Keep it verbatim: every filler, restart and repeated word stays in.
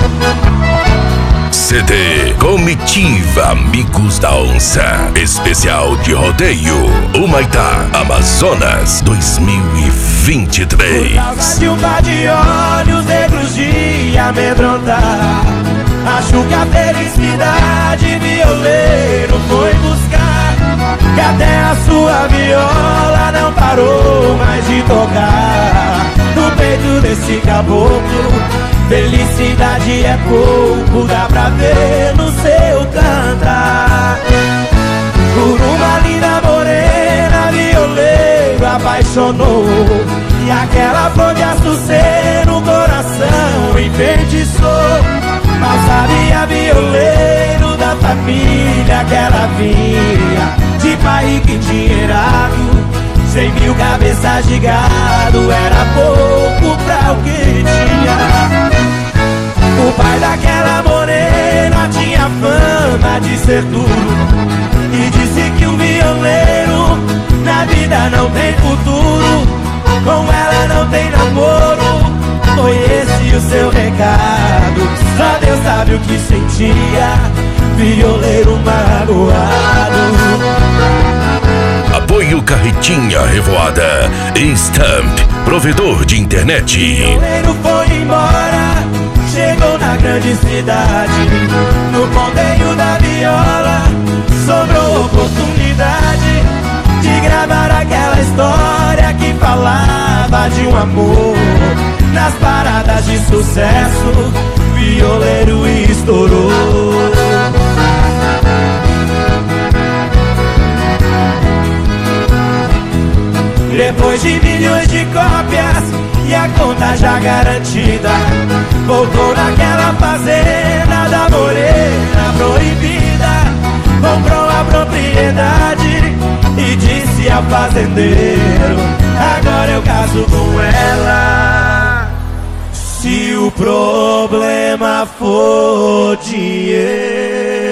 C D Comitiva Amigos da Onça, especial de rodeio, Humaitá, Amazonas dois mil e vinte e três. Por causa de um par de olhos negros de amedrontar, acho que a felicidade violeiro foi buscar, que até a sua viola não parou mais de tocar. No peito desse caboclo, felicidade é pouco, dá pra ver no seu cantar. Por uma linda morena, violeiro apaixonou, e aquela flor de açucena no coração enfeitiçou. Mal sabia violeiro da família que ela vinha, de pai rico e endinheirado, cem mil cabeças de gado era pouco pra o que tinha. O pai daquela morena tinha fama de ser duro, e disse que um violeiro na vida não tem futuro, com ela não tem namoro. Foi esse o seu recado, só Deus sabe o que sentia, violeiro magoado. Apoio Carretinha Revoada, Stamp, provedor de internet. O violeiro foi embora, chegou na grande cidade, no ponteio da viola sobrou oportunidade de gravar aquela história que falava de um amor. Nas paradas de sucesso, violeiro estourou. Depois de milhões de cópias e a conta já garantida, voltou naquela fazenda da morena proibida, comprou a propriedade e disse ao fazendeiro: agora eu caso com ela. Se o problema for dinheiro.